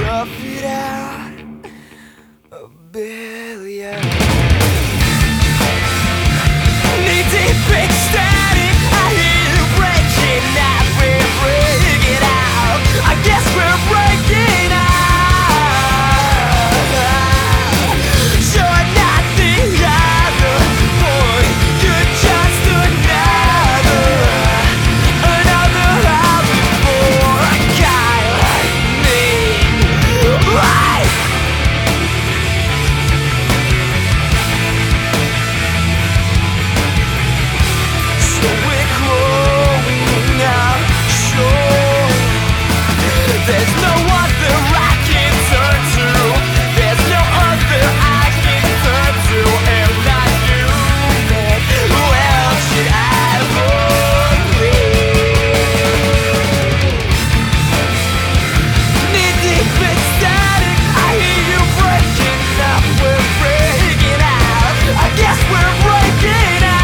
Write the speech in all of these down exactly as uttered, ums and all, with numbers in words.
tough it out a billion. Knee deep ecstatic, I hear you breaking out. We're breaking out. I guess we're breaking out. You're not the other boy, you're just another, another out for a guy like me. Right? So we're growing out, sure. There's no other I can turn to. There's no other I can turn to. And not you, then who else should I believe? Knee deep ecstatic, I hear you breaking up. We're breaking out. I guess we're breaking out.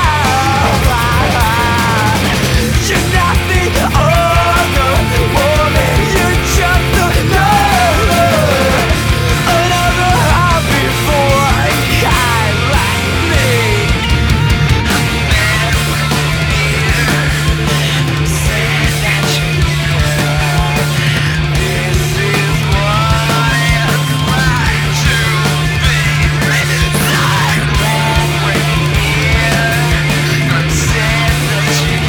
You're not the other woman, you're just another, another hobby for a guy like me. Say that you care. This is what it's like to be silent right here. Say that you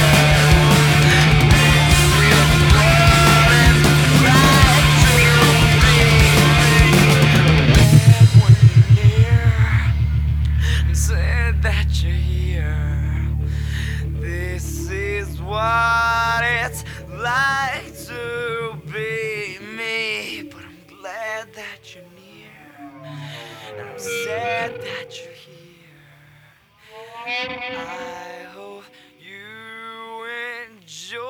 said that you're here. This is what it's like to be me. But I'm glad that you're near, and I'm sad that you're here. I hope you enjoy